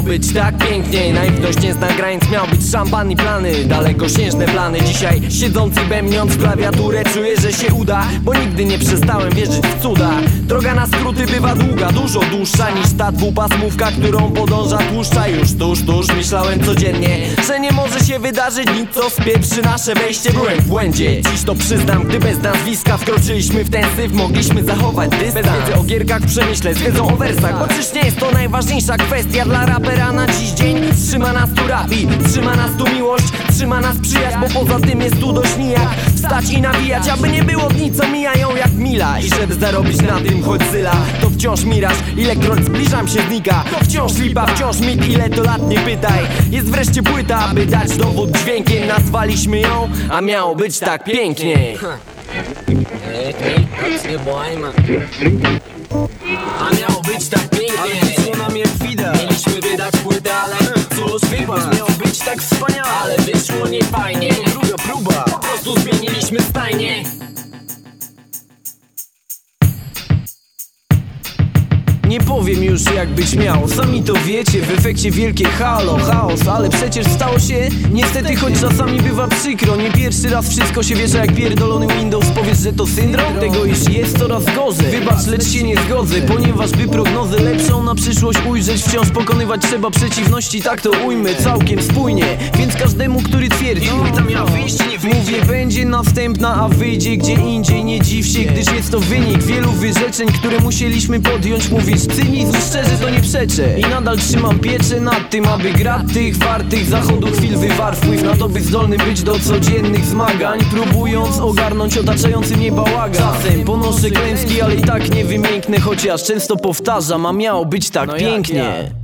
być tak pięknie. Naiwność nie zna granic, miał być szampan i plany, dalekosiężne plany. Dzisiaj siedzący bębniąc w klawiaturę czuję, że się uda, bo nigdy nie przestałem wierzyć w cuda. Droga na skróty bywa długa, dużo dłuższa niż ta dwupasmówka, którą podąża tłuszcza. Już tuż myślałem codziennie, że nie może się wydarzyć nic, co spieprzy nasze wejście. Byłem w błędzie, dziś to przyznam, gdy bez nazwiska wkroczyliśmy w ten syf, mogliśmy zachować dystans. Bez wiedzy o gierkach w przemyśle, z wiedzą o wersach, bo czyż nie jest to najważniejsza kwestia dla rapera na dziś dzień? Trzyma nas tu rap i trzyma nas tu miłość, trzyma nas przyjaźń, bo poza tym jest tu dość nijak wstać i nawijać, aby nie było dni, co mijają jak mila. I żeby zarobić na tym choć zyla, to wciąż miraż, ilekroć zbliżam się znika. To wciąż lipa, wciąż mit, ile to lat nie pytaj. Jest wreszcie płyta, aby dać dowód dźwiękiem. Nazwaliśmy ją, a miało być tak pięknie. A miało być tak pięknie. Co nam jak widać, Mieliśmy wydać płytę, ale cóż wybacz, miało być tak wspaniale, ale wyszło niefajnie. druga próba. Po prostu zmieniliśmy stajnie. Nie powiem już jak być miało, sami to wiecie, w efekcie wielkie halo, chaos. Ale przecież stało się niestety, choć czasami bywa przykro. Nie pierwszy raz wszystko się wiesza jak pierdolony Windows. Powiesz, że to syndrom? Tego już jest coraz gorzej. Wybacz, lecz się nie zgodzę, ponieważ by prognozę lepszą na przyszłość ujrzeć, wciąż pokonywać trzeba przeciwności, tak to ujmę całkiem spójnie. Więc każdemu, który twierdzi, płyta miała wyjść, nie wyjdzie, mówię, będzie następna, a wyjdzie gdzie indziej. Nie dziw się, gdyż jest to wynik wielu wyrzeczeń, które musieliśmy podjąć. Mówisz cynizm, szczerze to nie przeczę i nadal trzymam pieczę nad tym, aby gra tych wartych zachodu chwil wywarł wpływ na to, by zdolny być do codziennych zmagań, próbując ogarnąć otaczający mnie bałagan. Czasem ponoszę klęski, ale i tak nie wymięknę, chociaż często powtarzam, a miało być tak pięknie.